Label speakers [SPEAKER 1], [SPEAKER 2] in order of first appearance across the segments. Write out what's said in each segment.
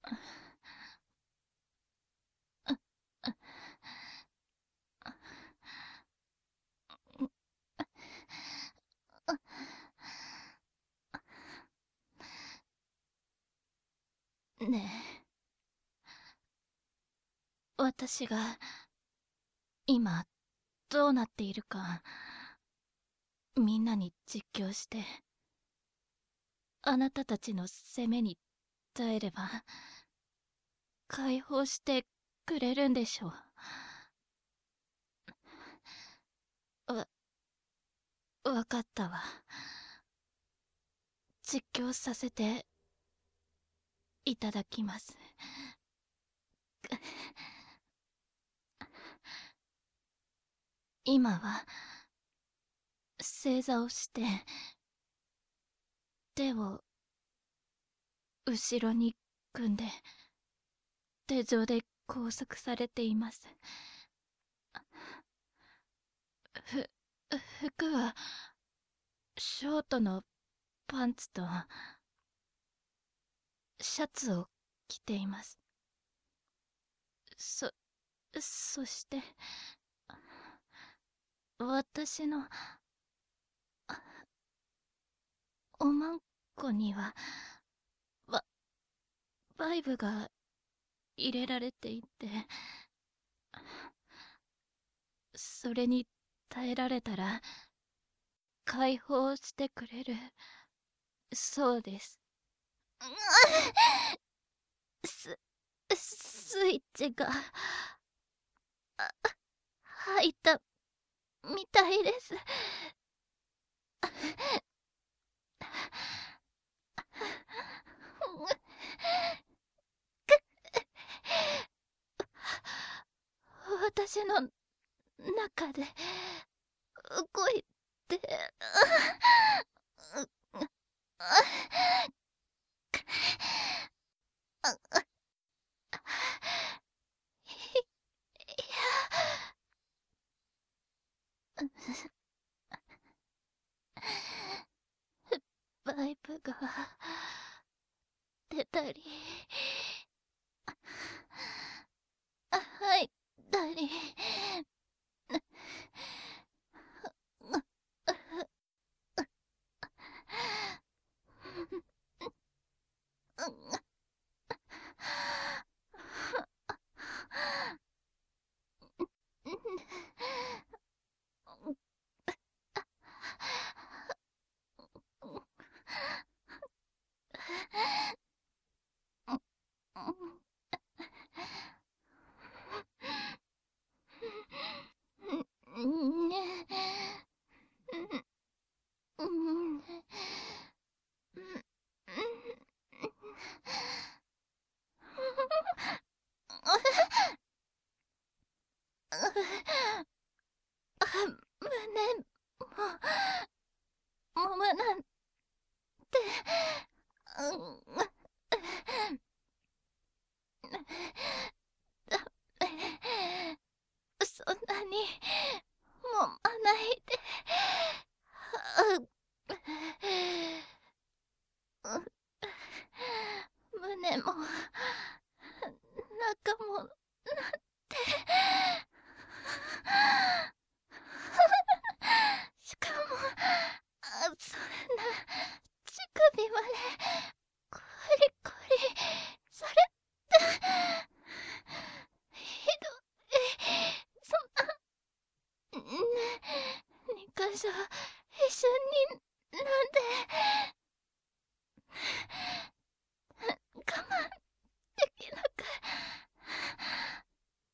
[SPEAKER 1] ねえ、私が今どうなっているかみんなに実況して、あなたたちの責めに耐えれば解放してくれるんでしょう。わかったわ。実況させていただきます。今は正座をして手を後ろに組んで手錠で拘束されています。ふ服はショートのパンツとシャツを着ています。そして私のおまんこにはババイブが入れられていて、それに耐えられたら解放してくれるそうです。ススイッチが入ったみたいです。私の中で動いてバイブが出たり入ったり。胸もむなんて、そんなに揉まないで。胸も中もなんて。しかもそんな乳首までコリコリされて、ひどい。そんな2箇所一緒になんで我慢できなく。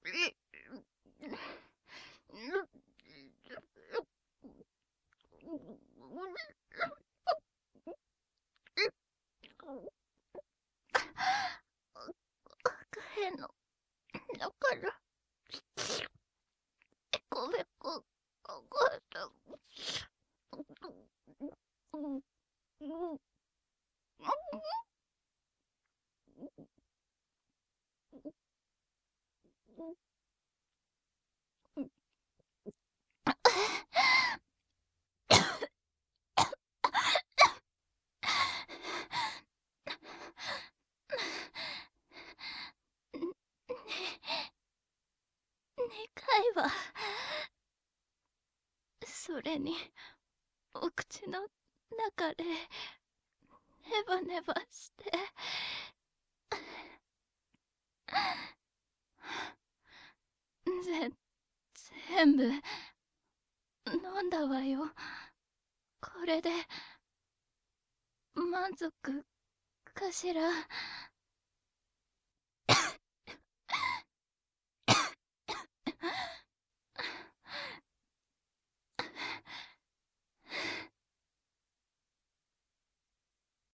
[SPEAKER 1] へんのだからエコベコお母さん2回はそれにお口の中でネバネバして全部飲んだわよ。これで満足かしら。